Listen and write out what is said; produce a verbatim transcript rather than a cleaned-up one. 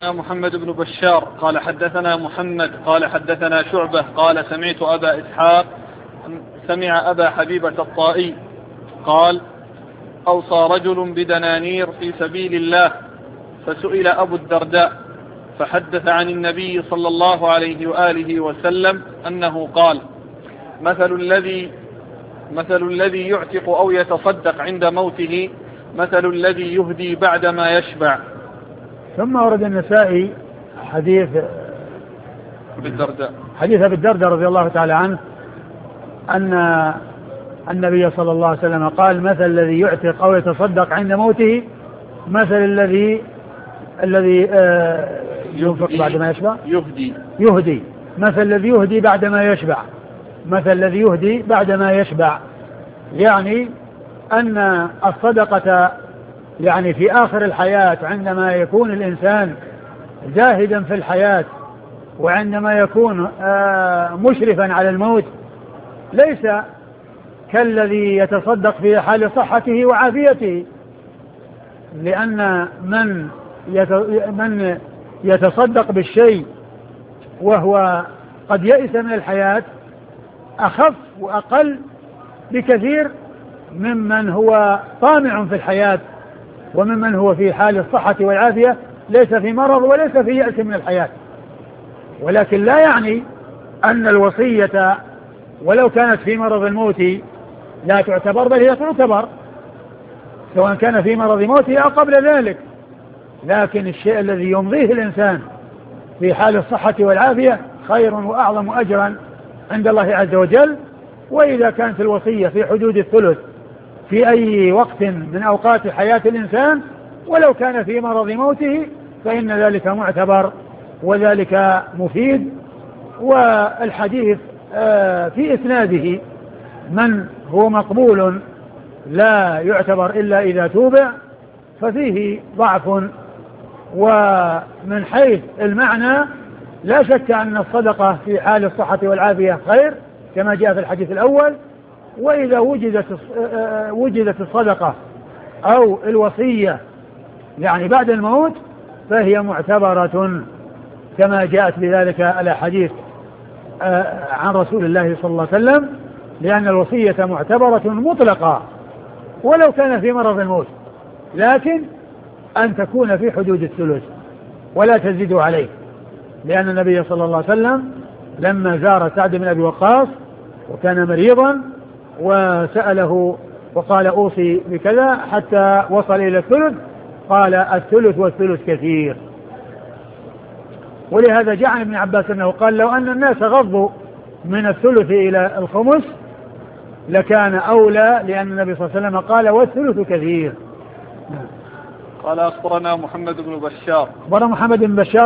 محمد بن بشار قال حدثنا محمد قال حدثنا شعبة قال سمعت أبا إسحاق سمع أبا حبيبة الطائي قال أوصى رجل بدنانير في سبيل الله فسئل أبو الدرداء فحدث عن النبي صلى الله عليه وآله وسلم أنه قال مثل الذي مثل الذي يعتق أو يتصدق عند موته مثل الذي يهدي بعدما يشبع. ثم ورد النسائي حديث بالدرداء حديث أبي الدرداء رضي الله تعالى عنه أن النبي صلى الله عليه وسلم قال مثل الذي يعتق أو يتصدق عند موته مثل الذي الذي ينفق بعدما يشبع يهدي يهدي مثل الذي يهدي بعدما يشبع مثل الذي يهدي بعدما يشبع يعني أن الصدقة يعني في آخر الحياة عندما يكون الإنسان زاهدا في الحياة وعندما يكون مشرفا على الموت ليس كالذي يتصدق في حال صحته وعافيته، لأن من من يتصدق بالشيء وهو قد يئس من الحياة أخف وأقل بكثير ممن هو طامع في الحياة وممن هو في حال الصحة والعافية ليس في مرض وليس في يأس من الحياة. ولكن لا يعني أن الوصية ولو كانت في مرض الموت لا تعتبر، بل هي تعتبر سواء كان في مرض موته أو قبل ذلك، لكن الشيء الذي يمضيه الإنسان في حال الصحة والعافية خير وأعظم أجرا عند الله عز وجل. وإذا كانت الوصية في حدود الثلث في أي وقت من أوقات حياة الإنسان ولو كان في مرض موته فإن ذلك معتبر وذلك مفيد. والحديث في إسناده من هو مقبول لا يعتبر إلا إذا توبع ففيه ضعف، ومن حيث المعنى لا شك أن الصدقة في حال الصحة والعافية خير كما جاء في الحديث الأول، وإذا وجدت وجدت الصدقة أو الوصية يعني بعد الموت فهي معتبرة كما جاءت بذلك الأحاديث عن رسول الله صلى الله عليه وسلم، لأن الوصية معتبرة مطلقة ولو كان في مرض الموت، لكن أن تكون في حدود الثلث ولا تزيدوا عليه، لأن النبي صلى الله عليه وسلم لما زار سعد بن أبي وقاص وكان مريضا وسأله وقال أوصي بكذا حتى وصل إلى الثلث قال الثلث والثلث كثير. ولهذا جاء عن ابن عباس أنه قال لو أن الناس غضوا من الثلث إلى الخمس لكان أولى، لأن النبي صلى الله عليه وسلم قال والثلث كثير. قال أخبرنا محمد بن بشار أخبرنا محمد بن بشار